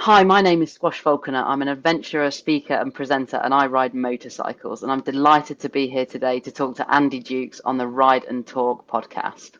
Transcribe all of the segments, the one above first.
Hi, my name is Squash Falconer. I'm an adventurer, speaker, and presenter, and I ride motorcycles. And I'm delighted to be here today to talk to Andy Dukes on the Ride and Talk podcast.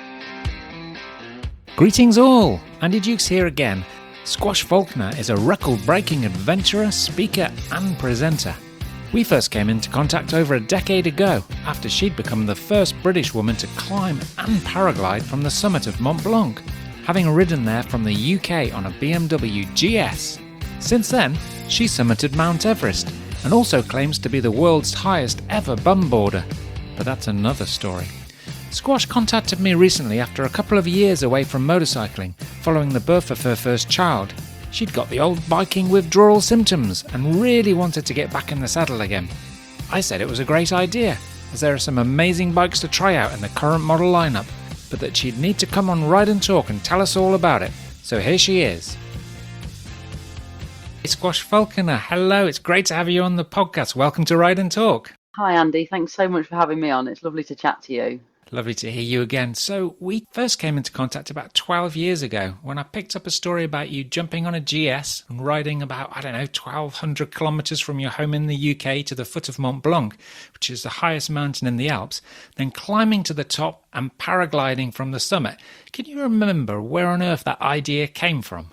Greetings all! Andy Dukes here again. Squash Falconer is a record-breaking adventurer, speaker, and presenter. We first came into contact over a decade ago after she'd become the first British woman to climb and paraglide from the summit of Mont Blanc, having ridden there from the UK on a BMW GS. Since then, she summited Mount Everest and also claims to be the world's highest ever bum boarder. But that's another story. Squash contacted me recently after a couple of years away from motorcycling, following the birth of her first child. She'd got the old biking withdrawal symptoms and really wanted to get back in the saddle again. I said it was a great idea, as there are some amazing bikes to try out in the current model lineup, but that she'd need to come on Ride and Talk and tell us all about it. So here she is. Hey, Squash Falconer, hello, it's great to have you on the podcast. Welcome to Ride and Talk. Hi, Andy. Thanks so much for having me on. It's lovely to chat to you. Lovely to hear you again. So we first came into contact about 12 years ago when I picked up a story about you jumping on a GS and riding about, 1,200 kilometres from your home in the UK to the foot of Mont Blanc, which is the highest mountain in the Alps, then climbing to the top and paragliding from the summit. Can you remember where on earth that idea came from?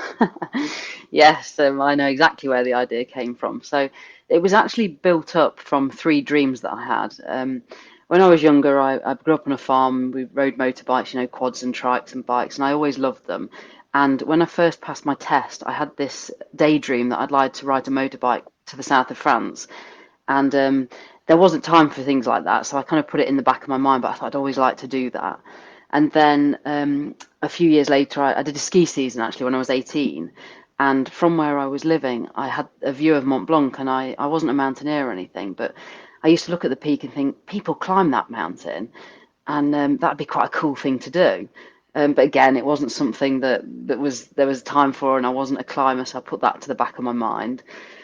Yes, I know exactly where the idea came from. So it was actually built up from three dreams that I had. When I was younger, I grew up on a farm. We rode motorbikes, quads and trikes and bikes, and I always loved them. And when I first passed my test, I had this daydream that I'd like to ride a motorbike to the south of France. And there wasn't time for things like that, so I kind of put it in the back of my mind, but I thought I'd always like to do that. And then a few years later, I did a ski season actually when I was 18. And from where I was living, I had a view of Mont Blanc, and I wasn't a mountaineer or anything, but I used to look at the peak and think, people climb that mountain, and that'd be quite a cool thing to do. But again, it wasn't something that there was time for, and I wasn't a climber, so I put that to the back of my mind.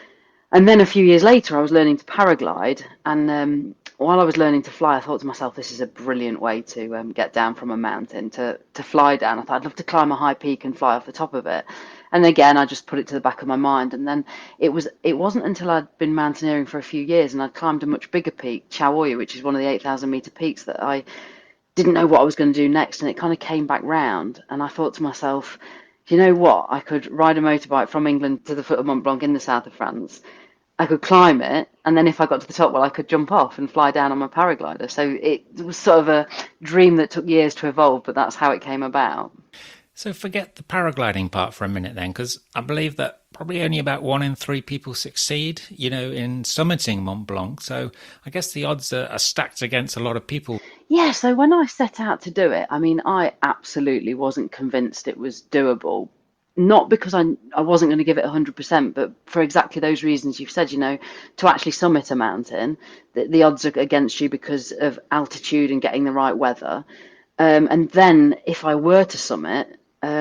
And then a few years later, I was learning to paraglide, and while I was learning to fly, I thought to myself, this is a brilliant way to get down from a mountain, to fly down. I thought I'd love to climb a high peak and fly off the top of it. And again, I just put it to the back of my mind. And then it wasn't until I'd been mountaineering for a few years and I'd climbed a much bigger peak, Chao Oyu, which is one of the 8,000 meter peaks, that I didn't know what I was going to do next. And it kind of came back round. And I thought to myself, you know what? I could ride a motorbike from England to the foot of Mont Blanc in the south of France. I could climb it, and then if I got to the top, well, I could jump off and fly down on my paraglider. So it was sort of a dream that took years to evolve, but that's how it came about. So forget the paragliding part for a minute then, because I believe that probably only about 1 in 3 people succeed, in summiting Mont Blanc. So I guess the odds are stacked against a lot of people. Yeah, so when I set out to do it, I absolutely wasn't convinced it was doable. Not because I wasn't going to give it 100%, but for exactly those reasons you've said, to actually summit a mountain, the odds are against you because of altitude and getting the right weather. And then if I were to summit,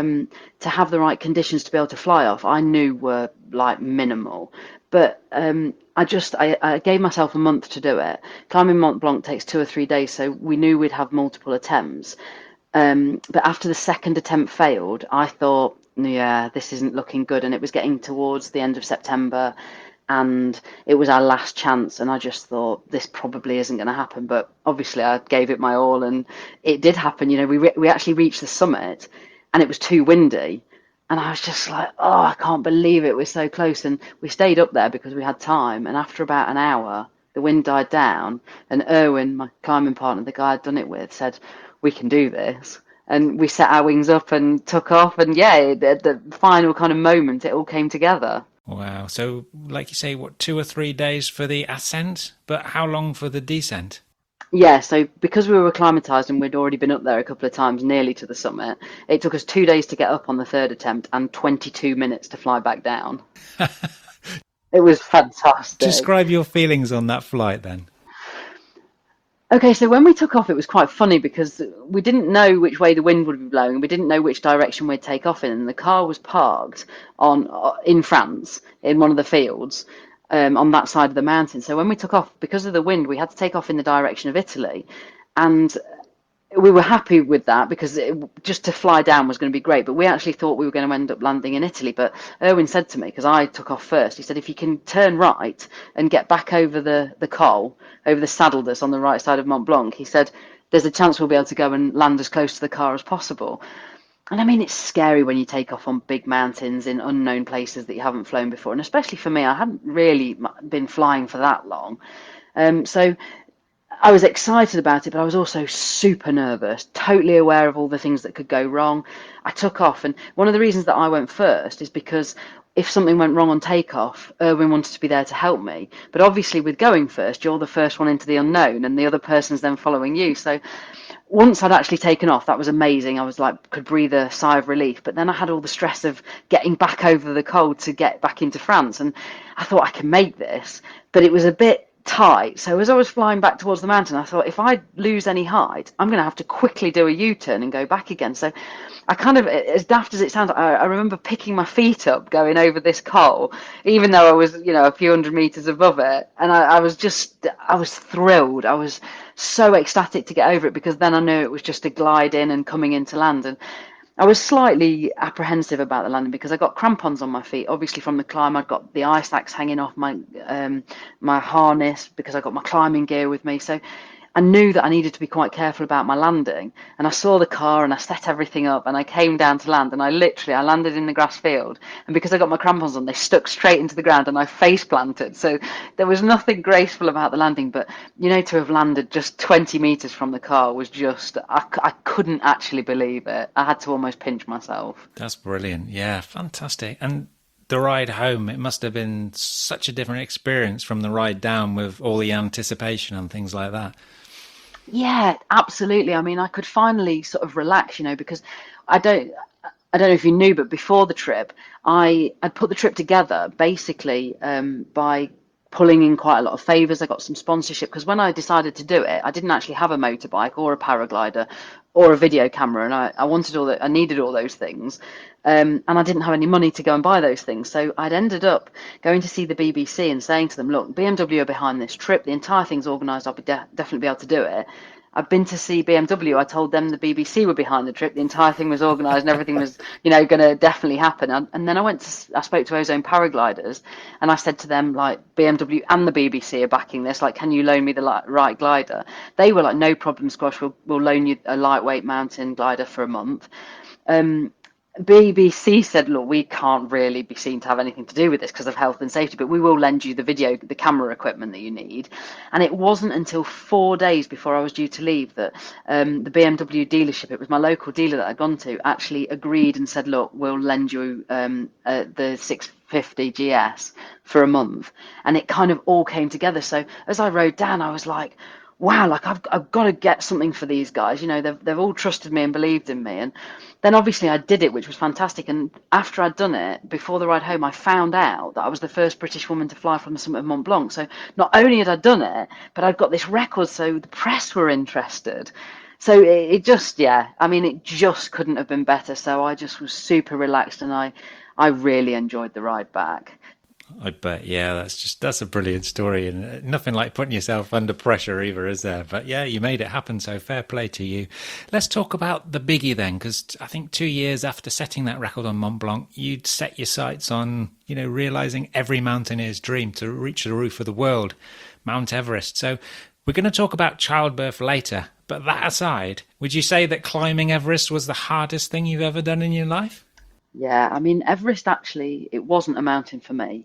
to have the right conditions to be able to fly off, I knew were like minimal. But I gave myself a month to do it. Climbing Mont Blanc takes 2 or 3 days, so we knew we'd have multiple attempts. But after the second attempt failed, I thought, yeah, this isn't looking good. And it was getting towards the end of September, and it was our last chance. And I just thought, this probably isn't going to happen. But obviously, I gave it my all, and it did happen. We actually reached the summit, and it was too windy. And I was just like, oh, I can't believe it. We're so close. And we stayed up there because we had time. And after about an hour, the wind died down. And Erwin, my climbing partner, the guy I'd done it with, said, we can do this. And we set our wings up and took off. And yeah, the final kind of moment, it all came together. Wow. So like you say, 2 or 3 days for the ascent, but how long for the descent? Yeah, so because we were acclimatized and we'd already been up there a couple of times, nearly to the summit, it took us 2 days to get up on the third attempt and 22 minutes to fly back down. It was fantastic. Describe your feelings on that flight then. Okay, so when we took off, it was quite funny because we didn't know which way the wind would be blowing. We didn't know which direction we'd take off in. And the car was parked in France, in one of the fields, on that side of the mountain. So when we took off, because of the wind, we had to take off in the direction of Italy. And we were happy with that because just to fly down was going to be great. But we actually thought we were going to end up landing in Italy. But Erwin said to me, because I took off first, he said, if you can turn right and get back over the col, over the saddle that's on the right side of Mont Blanc, he said, there's a chance we'll be able to go and land as close to the car as possible. And I mean, it's scary when you take off on big mountains in unknown places that you haven't flown before. And especially for me, I hadn't really been flying for that long. So I was excited about it, but I was also super nervous, totally aware of all the things that could go wrong. I took off, and one of the reasons that I went first is because if something went wrong on takeoff, Erwin wanted to be there to help me. But obviously, with going first, you're the first one into the unknown, and the other person's then following you. So once I'd actually taken off, that was amazing. I was like, could breathe a sigh of relief. But then I had all the stress of getting back over the cold to get back into France. And I thought I can make this, but it was a bit tight. So as I was flying back towards the mountain, I thought if I lose any height, I'm going to have to quickly do a U-turn and go back again. So I kind of, as daft as it sounds, I remember picking my feet up going over this col, even though I was, a few hundred meters above it. And I was thrilled. I was so ecstatic to get over it because then I knew it was just a glide in and coming into land. And I was slightly apprehensive about the landing because I got crampons on my feet. Obviously, from the climb, I'd got the ice axe hanging off my harness because I got my climbing gear with me. So I knew that I needed to be quite careful about my landing. And I saw the car and I set everything up and I came down to land and I landed in the grass field. And because I got my crampons on, they stuck straight into the ground and I face planted. So there was nothing graceful about the landing. But, to have landed just 20 meters from the car was just, I couldn't actually believe it. I had to almost pinch myself. That's brilliant. Yeah, fantastic. And the ride home, it must have been such a different experience from the ride down with all the anticipation and things like that. Yeah, absolutely. I mean, I could finally sort of relax, because I don't know if you knew, but before the trip, I'd put the trip together basically by pulling in quite a lot of favors. I got some sponsorship because when I decided to do it, I didn't actually have a motorbike or a paraglider or a video camera, and I wanted all that. I needed all those things, and I didn't have any money to go and buy those things. So I'd ended up going to see the BBC and saying to them, "Look, BMW are behind this trip. The entire thing's organised. I'll definitely be able to do it." I've been to see BMW. I told them the BBC were behind the trip. The entire thing was organised and everything was, going to definitely happen. And then I spoke to Ozone Paragliders and I said to them, like, BMW and the BBC are backing this. Like, can you loan me the right glider? They were like, no problem, Squash. We'll loan you a lightweight mountain glider for a month. BBC said, look, we can't really be seen to have anything to do with this because of health and safety, but we will lend you the camera equipment that you need. And it wasn't until 4 days before I was due to leave that the BMW dealership, it was my local dealer that I'd gone to, actually agreed and said, look, we'll lend you the 650 GS for a month. And it kind of all came together. So as I rode down, I was like, wow, like I've got to get something for these guys. They've all trusted me and believed in me. And then obviously I did it, which was fantastic. And after I'd done it, before the ride home, I found out that I was the first British woman to fly from the summit of Mont Blanc. So not only had I done it, but I'd got this record. So the press were interested. So it just, yeah, I mean, it just couldn't have been better. So I just was super relaxed and I really enjoyed the ride back. I bet, yeah, that's a brilliant story, and nothing like putting yourself under pressure either, is there? But yeah, you made it happen, so fair play to you. Let's talk about the biggie then, because I think 2 years after setting that record on Mont Blanc, you'd set your sights on, realizing every mountaineer's dream to reach the roof of the world, Mount Everest. So we're going to talk about childbirth later, but that aside, would you say that climbing Everest was the hardest thing you've ever done in your life? Yeah, I mean, Everest actually, it wasn't a mountain for me.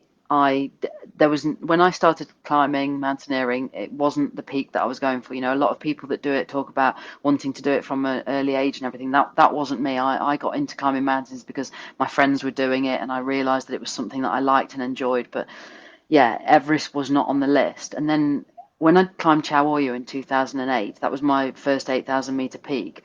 When I started climbing, mountaineering, it wasn't the peak that I was going for. A lot of people that do it talk about wanting to do it from an early age and everything. That wasn't me. I got into climbing mountains because my friends were doing it and I realized that it was something that I liked and enjoyed. But yeah, Everest was not on the list. And then when I climbed Chao Oyu in 2008, that was my first 8,000 meter peak.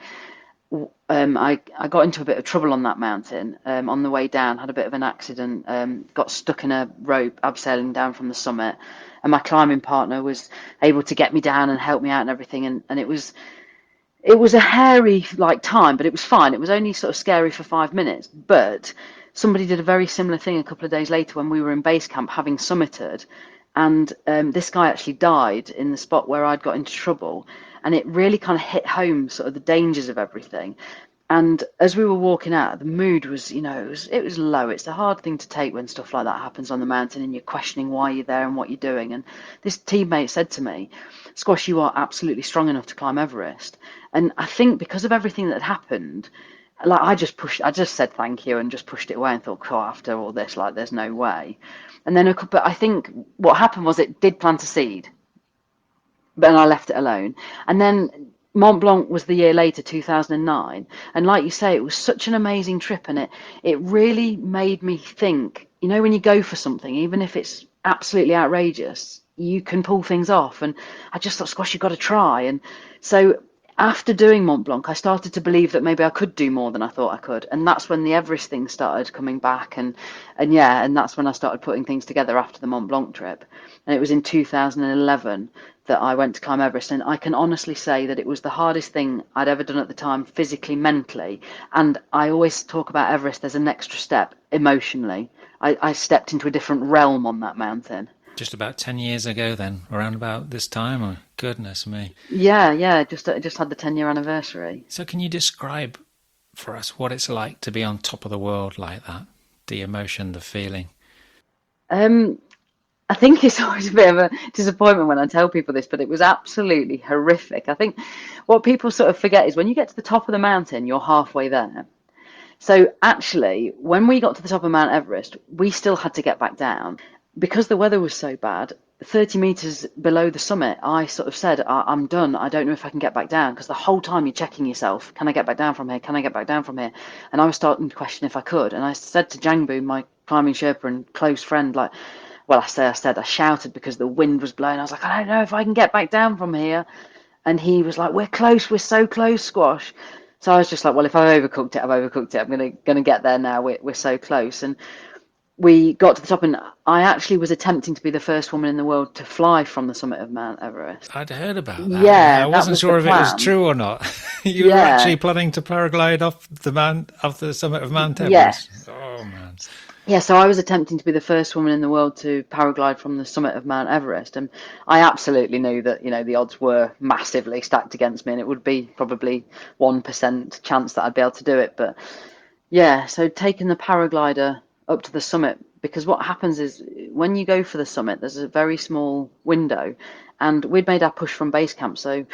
I got into a bit of trouble on that mountain on the way down, had a bit of an accident, got stuck in a rope abseiling down from the summit, and my climbing partner was able to get me down and help me out and everything, and it was a hairy time, but it was fine. It was only sort of scary for 5 minutes, but somebody did a very similar thing a couple of days later when we were in base camp having summited, and this guy actually died in the spot where I'd got into trouble. and it really kind of hit home sort of the dangers of everything. And as we were walking out, the mood was, it was low. It's a hard thing to take when stuff like that happens on the mountain and you're questioning why you're there and what you're doing. And this teammate said to me, Squash, you are absolutely strong enough to climb Everest. And I think because of everything that had happened, like I just said thank you and just pushed it away and thought, oh, after all this, like there's no way. And then, but I think what happened was it did plant a seed, but I left it alone. And then Mont Blanc was the year later, 2009. And like you say, it was such an amazing trip. And it really made me think, when you go for something, even if it's absolutely outrageous, you can pull things off. And I just thought, Squash, you've got to try. And so after doing Mont Blanc, I started to believe that maybe I could do more than I thought I could. And that's when the Everest thing started coming back. And that's when I started putting things together after the Mont Blanc trip. And it was in 2011 that I went to climb Everest. And I can honestly say that it was the hardest thing I'd ever done at the time, physically, mentally. And I always talk about Everest as an extra step emotionally. I stepped into a different realm on that mountain. Just about 10 years ago then, around about this time? Oh, goodness me. Yeah, just had the 10-year anniversary. So can you describe for us what it's like to be on top of the world like that? The emotion, the feeling? I think it's always a bit of a disappointment when I tell people this, but it was absolutely horrific. I think what people sort of forget is when you get to the top of the mountain, you're halfway there. So actually, when we got to the top of Mount Everest, we still had to get back down. Because the weather was so bad, 30 meters below the summit, I sort of said, I'm done. I don't know if I can get back down, because the whole time you're checking yourself. Can I get back down from here? Can I get back down from here? And I was starting to question if I could. And I said to Jangbu, my climbing Sherpa and close friend, I shouted because the wind was blowing. I was like, I don't know if I can get back down from here. And he was like, we're close. We're so close, Squash. So I was just like, well, if I've overcooked it, I've overcooked it. I'm gonna get there now. We're so close. And we got to the top, and I actually was attempting to be the first woman in the world to fly from the summit of Mount Everest. I'd heard about that. Yeah, I wasn't sure if it was true or not. You were actually planning to paraglide off the summit of Mount Everest. Yes. Oh man. Yeah, so I was attempting to be the first woman in the world to paraglide from the summit of Mount Everest, and I absolutely knew that the odds were massively stacked against me, and it would be probably 1% chance that I'd be able to do it. But yeah, so taking the paraglider up to the summit, because what happens is when you go for the summit, there's a very small window, and we'd made our push from base camp. So,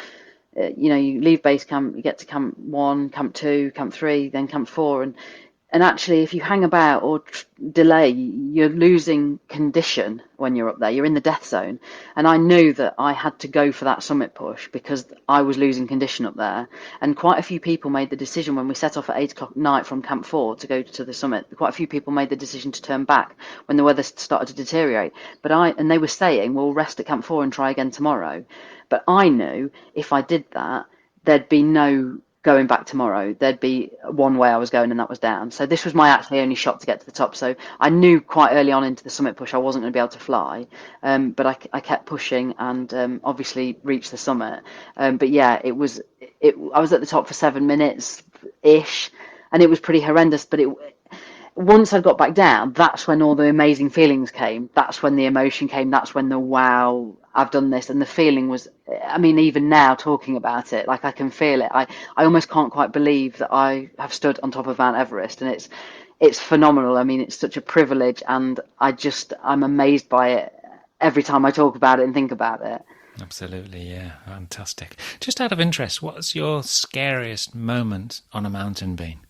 you leave base camp, you get to camp 1, camp 2, camp 3, then camp 4, and actually, if you hang about or delay, you're losing condition when you're up there. You're in the death zone. And I knew that I had to go for that summit push because I was losing condition up there. And quite a few people made the decision when we set off at 8 o'clock at night from Camp 4 to go to the summit. Quite a few people made the decision to turn back when the weather started to deteriorate. And they were saying, we'll rest at Camp 4 and try again tomorrow. But I knew if I did that, there'd be no going back tomorrow. There'd be one way I was going, and that was down. So this was my actually only shot to get to the top. So I knew quite early on into the summit push I wasn't going to be able to fly, but I kept pushing and obviously reached the summit. But yeah, I was at the top for 7 minutes ish, and it was pretty horrendous. But once I got back down, that's when all the amazing feelings came. That's when the emotion came. That's when the wow, I've done this. And the feeling was, I mean, even now talking about it, like I can feel it. I almost can't quite believe that I have stood on top of Mount Everest, and it's phenomenal. I mean, it's such a privilege, and I'm amazed by it every time I talk about it and think about it. Absolutely, yeah, fantastic. Just out of interest, what's your scariest moment on a mountain been?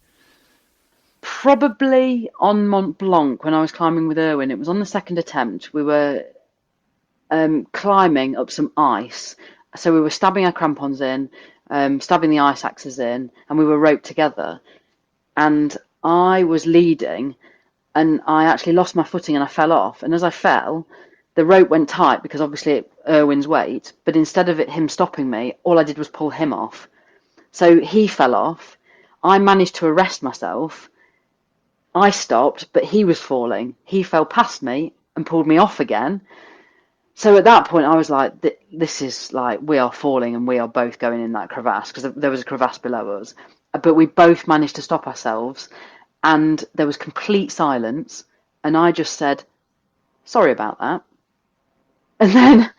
Probably on Mont Blanc when I was climbing with Erwin. It was on the second attempt. We were climbing up some ice. So we were stabbing our crampons in, stabbing the ice axes in, and we were roped together. And I was leading, and I actually lost my footing and I fell off. And as I fell, the rope went tight because obviously Erwin's weight, but instead of him stopping me, all I did was pull him off. So he fell off. I managed to arrest myself. I stopped, but he was falling. He fell past me and pulled me off again. So at that point, I was like, this is like, we are falling and we are both going in that crevasse, because there was a crevasse below us. But we both managed to stop ourselves, and there was complete silence. And I just said, sorry about that. And then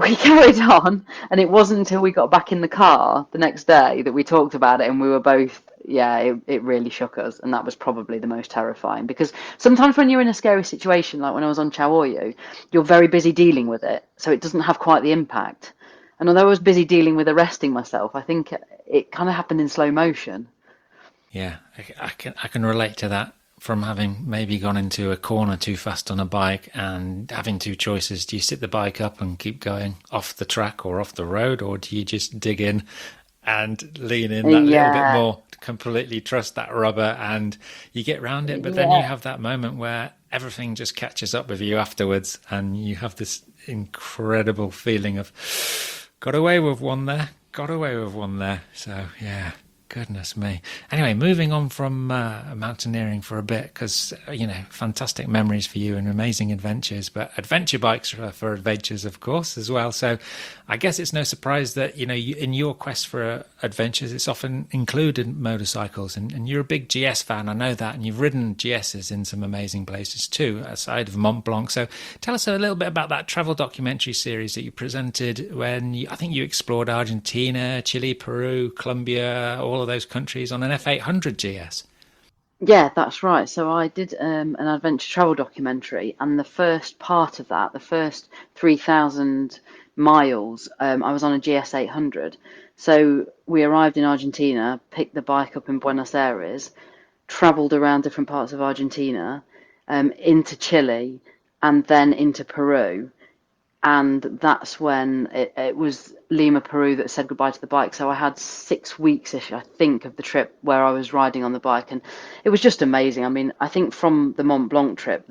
we carried on, and it wasn't until we got back in the car the next day that we talked about it, and we were both, yeah, it really shook us, and that was probably the most terrifying. Because sometimes when you're in a scary situation, like when I was on Chaoyu, you're very busy dealing with it, so it doesn't have quite the impact. And although I was busy dealing with arresting myself, I think it kind of happened in slow motion. Yeah, I can relate to that from having maybe gone into a corner too fast on a bike and having two choices. Do you sit the bike up and keep going off the track or off the road, or do you just dig in and lean in that little bit Yeah, more, completely trust that rubber, and you get round it? But then you yeah. have that moment where everything just catches up with you afterwards, and you have this incredible feeling of got away with one there, got away with one there. So yeah, goodness me. Anyway, moving on from mountaineering for a bit, because, fantastic memories for you and amazing adventures, but adventure bikes are for adventures, of course, as well. So I guess it's no surprise that, in your quest for adventures, it's often included motorcycles. And you're a big GS fan, I know that. And you've ridden GSs in some amazing places too, aside of Mont Blanc. So tell us a little bit about that travel documentary series that you presented when I think you explored Argentina, Chile, Peru, Colombia, all of those countries on an F800 GS. Yeah, that's right. So I did an adventure travel documentary, and the first part of that, the first 3,000 miles, I was on a GS 800. So we arrived in Argentina, picked the bike up in Buenos Aires, traveled around different parts of Argentina, into Chile, and then into Peru. And that's when it was Lima, Peru that said goodbye to the bike. So I had 6 weeks-ish, I think, of the trip where I was riding on the bike, and it was just amazing. I mean, I think from the Mont Blanc trip,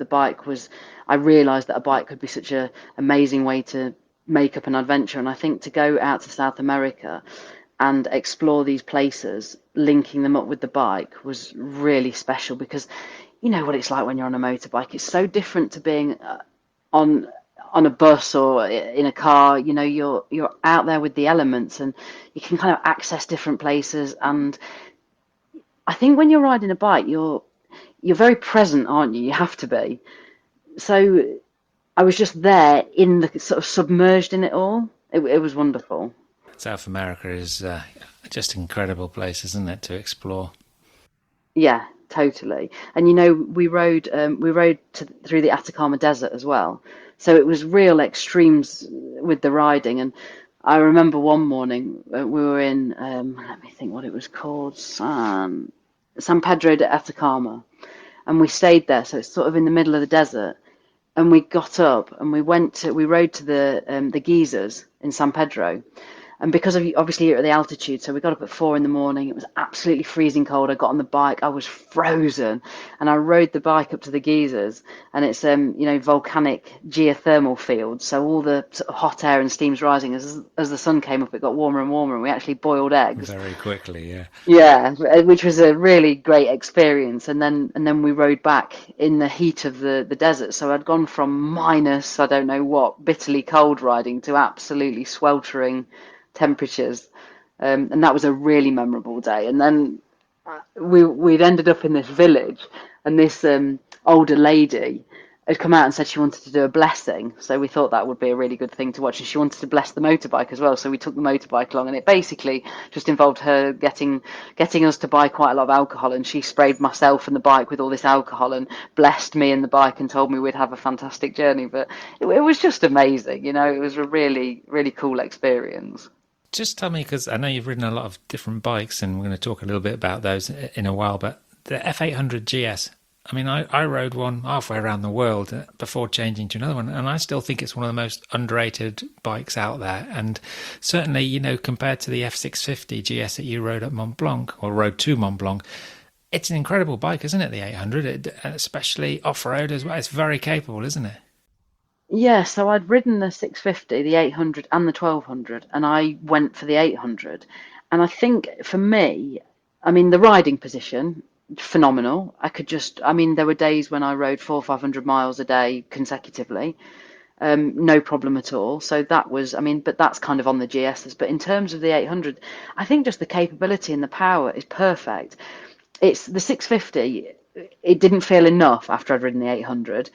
I realized that a bike could be such a amazing way to make up an adventure. And I think to go out to South America and explore these places, linking them up with the bike was really special, because you know what it's like when you're on a motorbike. It's so different to being on on a bus or in a car. You're out there with the elements, and you can kind of access different places. And I think when you're riding a bike, you're very present, aren't you? You have to be. So I was just there in the sort of submerged in it all. It was wonderful. South America is just an incredible place, isn't it, to explore? Yeah, totally. And we rode through the Atacama Desert as well. So it was real extremes with the riding. And I remember one morning we were in, let me think what it was called, San Pedro de Atacama, and we stayed there. So it's sort of in the middle of the desert. And we got up and we rode to the geysers in San Pedro. And because of obviously you're at the altitude, so we got up at 4 in the morning. It was absolutely freezing cold. I got on the bike, I was frozen, and I rode the bike up to the geysers. And it's volcanic geothermal fields, so all the sort of hot air and steam's rising. As the sun came up, it got warmer and warmer, and we actually boiled eggs. Very quickly, yeah. Yeah, which was a really great experience. And then we rode back in the heat of the desert. So I'd gone from minus, I don't know what, bitterly cold riding to absolutely sweltering temperatures. And that was a really memorable day. And then we'd ended up in this village, and this older lady had come out and said she wanted to do a blessing. So we thought that would be a really good thing to watch. And she wanted to bless the motorbike as well. So we took the motorbike along, and it basically just involved her getting us to buy quite a lot of alcohol. And she sprayed myself and the bike with all this alcohol and blessed me and the bike and told me we'd have a fantastic journey. But it was just amazing. It was a really, really cool experience. Just tell me, because I know you've ridden a lot of different bikes, and we're going to talk a little bit about those in a while, but the F800 GS, I mean, I rode one halfway around the world before changing to another one, and I still think it's one of the most underrated bikes out there. And certainly, compared to the F650 GS that you rode at Mont Blanc, or rode to Mont Blanc, it's an incredible bike, isn't it, the 800, especially off-road as well. It's very capable, isn't it? Yeah, so I'd ridden the 650, the 800, and the 1200, and I went for the 800. And I think for me, I mean, the riding position, phenomenal. I mean, there were days when I rode 400-500 miles a day consecutively, no problem at all. So that was, I mean, but that's kind of on the GSs. But in terms of the 800, I think just the capability and the power is perfect. It's the 650, it didn't feel enough after I'd ridden the 800.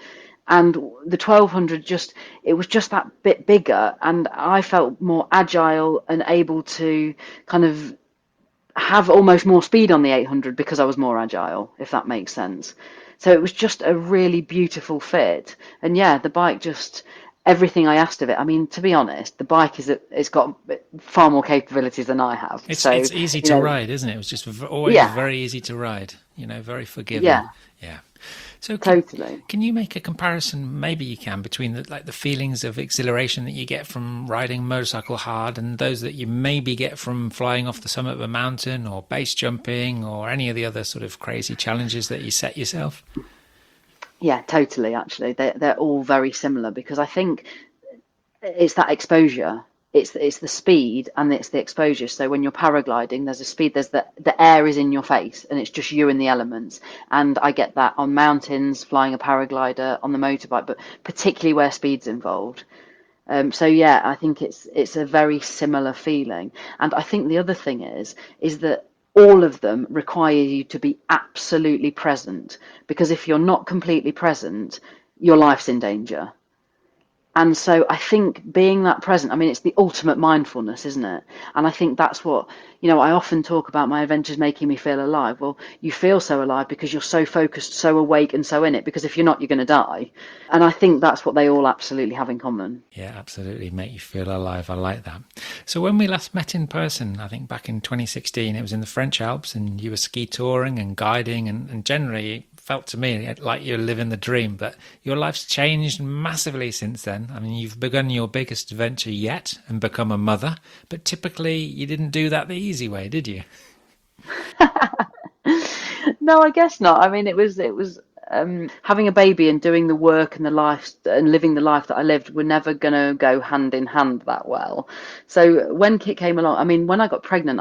And the 1200 it was just that bit bigger, and I felt more agile and able to kind of have almost more speed on the 800 because I was more agile, if that makes sense. So it was just a really beautiful fit. And yeah, the bike just everything I asked of it. I mean, to be honest, the bike it's got far more capabilities than I have. It's easy to ride, isn't it? It was just always yeah, very easy to ride, very forgiving. yeah, Yeah. So totally. can you make a comparison, maybe you can, between the feelings of exhilaration that you get from riding a motorcycle hard and those that you maybe get from flying off the summit of a mountain or base jumping or any of the other sort of crazy challenges that you set yourself? Yeah, totally. Actually, they're all very similar because I think it's that exposure. It's the speed and it's the exposure. So when you're paragliding, there's a speed. There's the air is in your face and it's just you and the elements. And I get that on mountains, flying a paraglider, on the motorbike, but particularly where speed's involved. So yeah, I think it's a very similar feeling. And I think the other thing is that all of them require you to be absolutely present, because if you're not completely present, your life's in danger. And so I think being that present, I mean, it's the ultimate mindfulness, isn't it? And I think that's what, I often talk about my adventures making me feel alive. Well, you feel so alive because you're so focused, so awake and so in it, because if you're not, you're going to die. And I think that's what they all absolutely have in common. Yeah, absolutely. Make you feel alive. I like that. So when we last met in person, I think back in 2016, it was in the French Alps and you were ski touring and guiding and generally felt to me like you're living the dream, but your life's changed massively since then. I mean, you've begun your biggest adventure yet and become a mother, but typically you didn't do that the easy way, did you? No, I guess not. I mean, it was having a baby and doing the work and the life and living the life that I lived were never going to go hand in hand that well. So when Kit came along, I mean, when I got pregnant,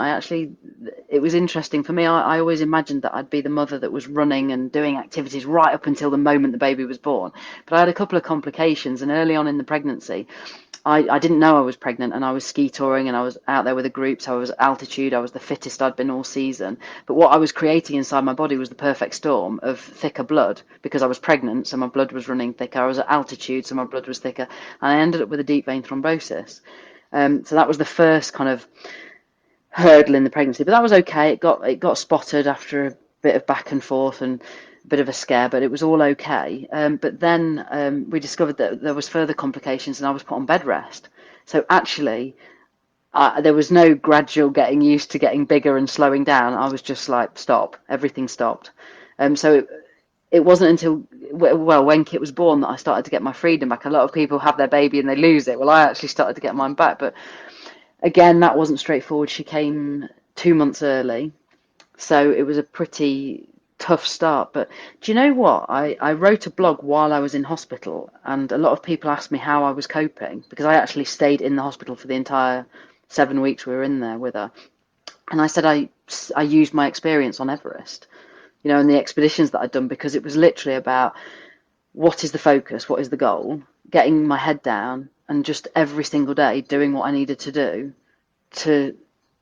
it was interesting for me. I always imagined that I'd be the mother that was running and doing activities right up until the moment the baby was born. But I had a couple of complications, and early on in the pregnancy, I didn't know I was pregnant, and I was ski touring and I was out there with a group. So I was at altitude. I was the fittest I'd been all season. But what I was creating inside my body was the perfect storm of thicker blood because I was pregnant. So my blood was running thicker. I was at altitude. So my blood was thicker. And I ended up with a deep vein thrombosis. So that was the first kind of hurdle in the pregnancy. But that was okay. It got spotted after a bit of back and forth and bit of a scare, but it was all okay. But then we discovered that there was further complications, and I was put on bed rest. So actually, there was no gradual getting used to getting bigger and slowing down. I was just like, stop, everything stopped. So it wasn't until, well, when Kit was born that I started to get my freedom back. A lot of people have their baby and they lose it. Well, I actually started to get mine back. But again, that wasn't straightforward. She came 2 months early. So it was a pretty tough start. But do you know what? I wrote a blog while I was in hospital, and a lot of people asked me how I was coping because I actually stayed in the hospital for the entire 7 weeks we were in there with her. And I said I used my experience on Everest, and the expeditions that I'd done, because it was literally about what is the focus, what is the goal, getting my head down and just every single day doing what I needed to do to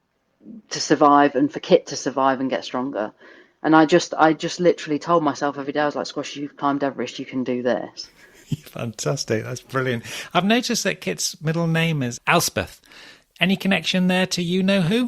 survive and for Kit to survive and get stronger. And I just literally told myself every day, I was like, Squash, you've climbed Everest, you can do this. Fantastic. That's brilliant. I've noticed that Kit's middle name is Elspeth. Any connection there to you know who?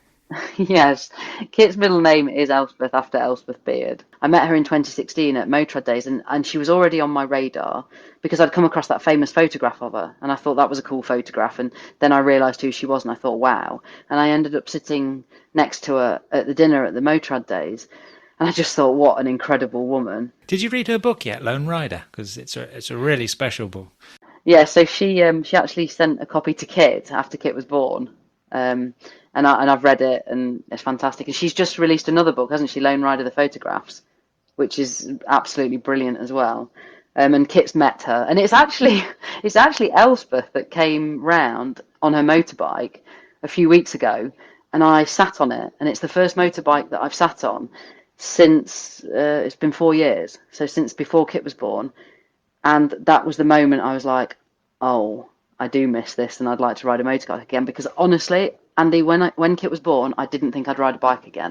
Yes, Kit's middle name is Elspeth after Elspeth Beard. I met her in 2016 at Motorrad Days, and she was already on my radar because I'd come across that famous photograph of her, and I thought that was a cool photograph, and then I realised who she was, and I thought, wow. And I ended up sitting next to her at the dinner at the Motorrad Days, and I just thought, what an incredible woman. Did you read her book yet, Lone Rider? Because it's a really special book. Yeah, so she actually sent a copy to Kit after Kit was born. And I've read it, and it's fantastic. And she's just released another book, hasn't she? Lone Rider: The Photographs, which is absolutely brilliant as well. And Kit's met her, and it's actually Elspeth that came round on her motorbike a few weeks ago, and I sat on it, and it's the first motorbike that I've sat on since it's been 4 years, so since before Kit was born, and that was the moment I was like, oh, I do miss this, and I'd like to ride a motorbike again, because honestly, Andy, when Kit was born, I didn't think I'd ride a bike again.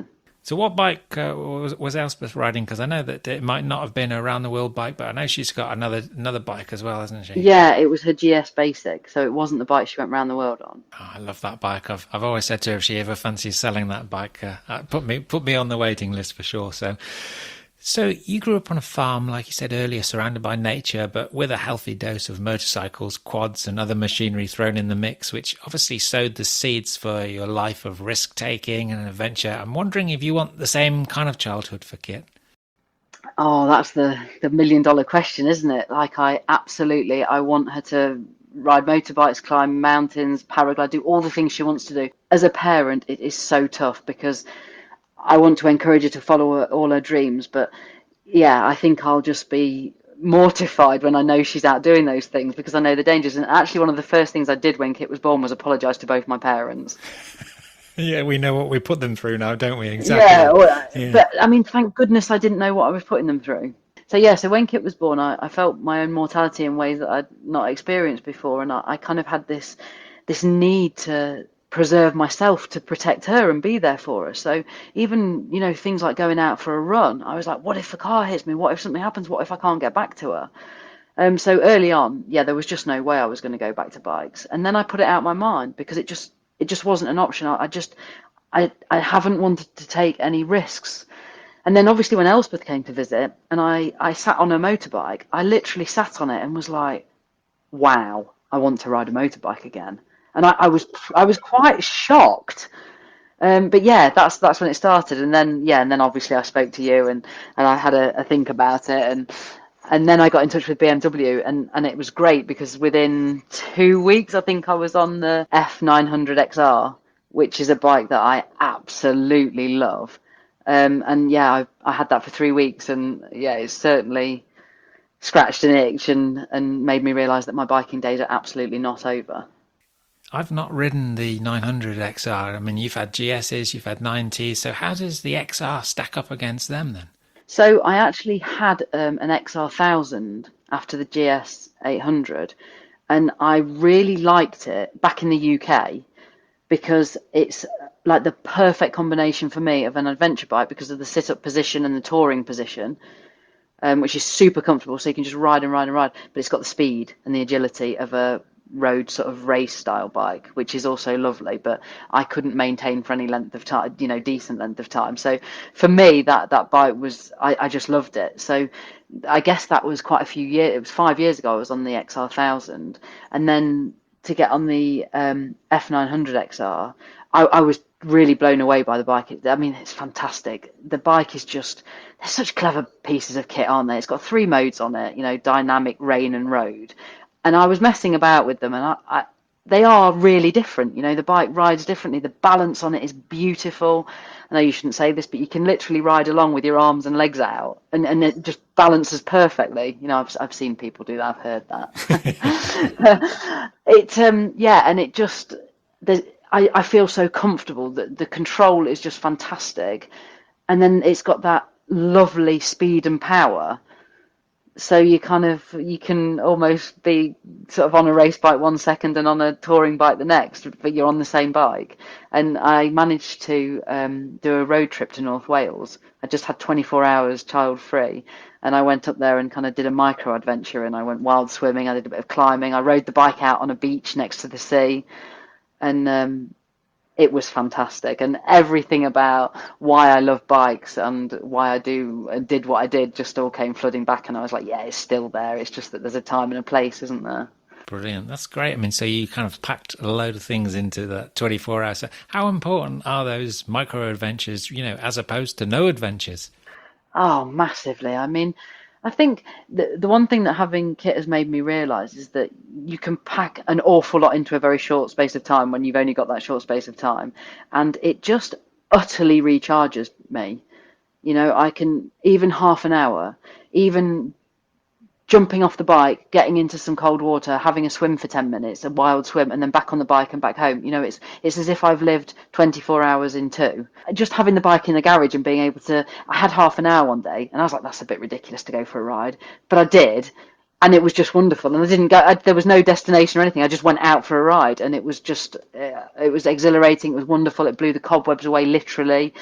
So what bike was Elspeth riding? Because I know that it might not have been a round the world bike, but I know she's got another bike as well, hasn't she? Yeah, it was her GS Basic, so it wasn't the bike she went round the world on. Oh, I love that bike. I've always said to her if she ever fancies selling that bike, put me on the waiting list for sure. So you grew up on a farm, like you said earlier, surrounded by nature, but with a healthy dose of motorcycles, quads, and other machinery thrown in the mix, which obviously sowed the seeds for your life of risk-taking and adventure. I'm wondering if you want the same kind of childhood for Kit. Oh, that's the million dollar question, isn't it? Like I want her to ride motorbikes, climb mountains, paraglide, do all the things she wants to do. As a parent, it is so tough because I want to encourage her to follow all her dreams, but yeah, I think I'll just be mortified when I know she's out doing those things because I know the dangers. And actually, one of the first things I did when Kit was born was apologise to both my parents. Yeah, we know what we put them through now, don't we? Yeah, Exactly. Yeah. but I mean, thank goodness I didn't know what I was putting them through. So yeah, so when Kit was born, I felt my own mortality in ways that I'd not experienced before, and I kind of had this need to preserve myself to protect her and be there for her. So even, things like going out for a run, I was like, what if a car hits me? What if something happens? What if I can't get back to her? So early on, yeah, there was just no way I was going to go back to bikes. And then I put it out of my mind because it just wasn't an option. I haven't wanted to take any risks. And then obviously when Elspeth came to visit and I sat on a motorbike, I literally sat on it and was like, wow, I want to ride a motorbike again. And I was quite shocked. But yeah, that's when it started. And then obviously I spoke to you and I had a think about it and then I got in touch with BMW and it was great because within 2 weeks I think I was on the F900 XR, which is a bike that I absolutely love. And yeah, I had that for 3 weeks and yeah, it's certainly scratched an itch and made me realise that my biking days are absolutely not over. I've not ridden the 900 XR. I mean, you've had GSs, you've had 90s. So how does the XR stack up against them then? So I actually had an XR1000 after the GS 800, and I really liked it back in the UK because it's like the perfect combination for me of an adventure bike because of the sit-up position and the touring position, which is super comfortable. So you can just ride and ride and ride, but it's got the speed and the agility of a road sort of race style bike, which is also lovely, but I couldn't maintain for any length of time, decent length of time. So for me, that bike was, I just loved it. So I guess that was quite a few years, it was 5 years ago I was on the XR1000, and then to get on the F900 XR, I was really blown away by the bike. I mean, it's fantastic. The bike is just, they're such clever pieces of kit, aren't they? It's got 3 modes on it, dynamic, rain and road. And I was messing about with them, and they are really different. The bike rides differently. The balance on it is beautiful. I know you shouldn't say this, but you can literally ride along with your arms and legs out, and it just balances perfectly. I've seen people do that. I've heard that. Yeah, and it just, I feel so comfortable that the control is just fantastic, and then it's got that lovely speed and power. So you can almost be sort of on a race bike 1 second and on a touring bike the next, but you're on the same bike. And I managed to do a road trip to North Wales. I just had 24 hours child free, and I went up there and kind of did a micro adventure. And I went wild swimming. I did a bit of climbing. I rode the bike out on a beach next to the sea, and it was fantastic, and everything about why I love bikes and why I did what I did just all came flooding back, and I was like, yeah, it's still there. It's just that there's a time and a place, isn't there? Brilliant. That's great. I mean, so you kind of packed a load of things into that 24 hours. So how important are those micro adventures, as opposed to no adventures? Oh, massively. I mean, I think the one thing that having Kit has made me realise is that you can pack an awful lot into a very short space of time when you've only got that short space of time, and it just utterly recharges me. I can, even half an hour, even jumping off the bike, getting into some cold water, having a swim for 10 minutes, a wild swim, and then back on the bike and back home. It's as if I've lived 24 hours in two. Just having the bike in the garage and being able to, I had half an hour one day, and I was like, that's a bit ridiculous to go for a ride. But I did, and it was just wonderful. And I didn't go, there was no destination or anything. I just went out for a ride, and it was just, it was exhilarating. It was wonderful. It blew the cobwebs away, literally.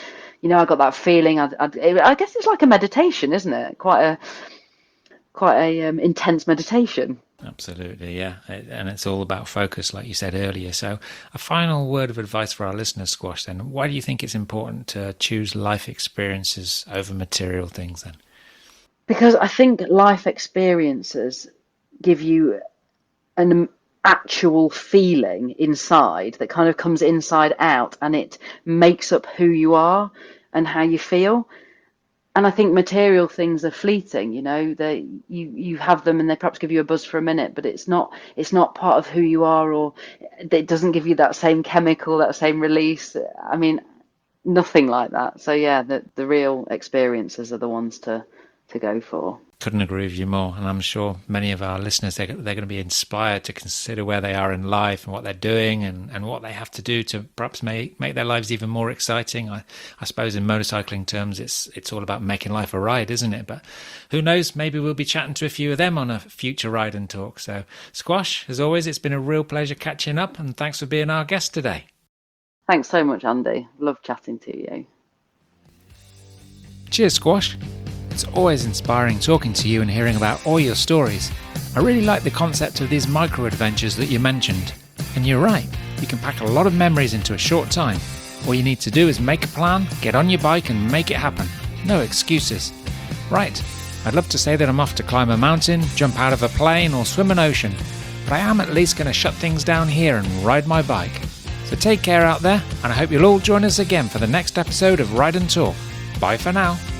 I got that feeling. I guess it's like a meditation, isn't it? Quite a intense meditation. Absolutely, yeah. And it's all about focus, like you said earlier. So a final word of advice for our listeners, Squash, then. Why do you think it's important to choose life experiences over material things then? Because I think life experiences give you an actual feeling inside that kind of comes inside out, and it makes up who you are and how you feel. And I think material things are fleeting, you have them and they perhaps give you a buzz for a minute, but it's not part of who you are, or it doesn't give you that same chemical, that same release. I mean, nothing like that. So yeah, the real experiences are the ones to go for. Couldn't agree with you more. And I'm sure many of our listeners, they're going to be inspired to consider where they are in life and what they're doing and what they have to do to perhaps make their lives even more exciting. I suppose in motorcycling terms, it's all about making life a ride, isn't it? But who knows, maybe we'll be chatting to a few of them on a future Ride and Talk. So Squash, as always, it's been a real pleasure catching up, and thanks for being our guest today. Thanks so much, Andy. Love chatting to you. Cheers, Squash. It's always inspiring talking to you and hearing about all your stories. I really like the concept of these micro-adventures that you mentioned. And you're right, you can pack a lot of memories into a short time. All you need to do is make a plan, get on your bike and make it happen. No excuses. Right, I'd love to say that I'm off to climb a mountain, jump out of a plane or swim an ocean, but I am at least going to shut things down here and ride my bike. So take care out there, and I hope you'll all join us again for the next episode of Ride and Talk. Bye for now.